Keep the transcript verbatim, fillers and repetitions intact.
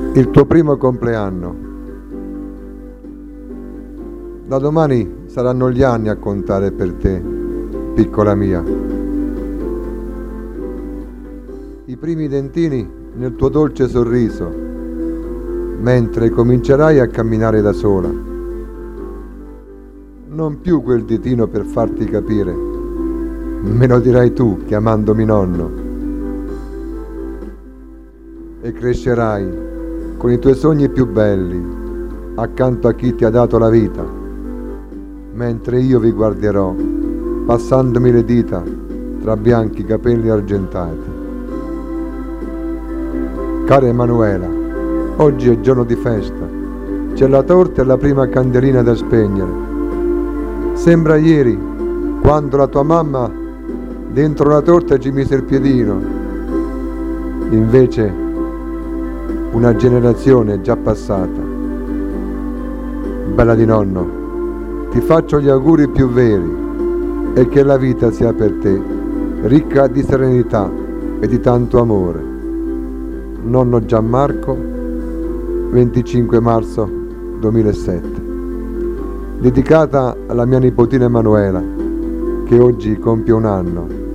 Il tuo primo compleanno. Da domani saranno gli anni a contare per te, piccola mia. I primi dentini nel tuo dolce sorriso, mentre comincerai a camminare da sola. Non più quel ditino per farti capire, me lo dirai tu chiamandomi nonno. E crescerai con i tuoi sogni più belli, accanto a chi ti ha dato la vita, mentre io vi guarderò, passandomi le dita tra bianchi capelli argentati. Cara Emanuela, oggi è giorno di festa, c'è la torta e la prima candelina da spegnere. Sembra ieri, quando la tua mamma dentro la torta ci mise il piedino. Invece una generazione è già passata. Bella di nonno, ti faccio gli auguri più veri e che la vita sia per te ricca di serenità e di tanto amore. Nonno Gianmarco, venticinque marzo duemilasette. Dedicata alla mia nipotina Emanuela, che oggi compie un anno.